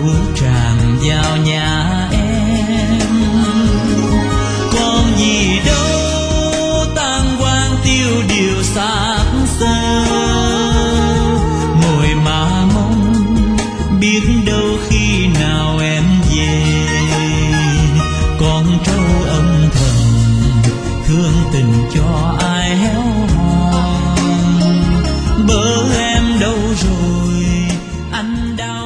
tràn vào nhà em. Còn gì đâu tàn hoang tiêu điều xác xơ, ngồi mà mong biết đâu khi nào em về. Con trâu âm thầm thương tình cho ai héo hon, bớ em đâu rồi anh đau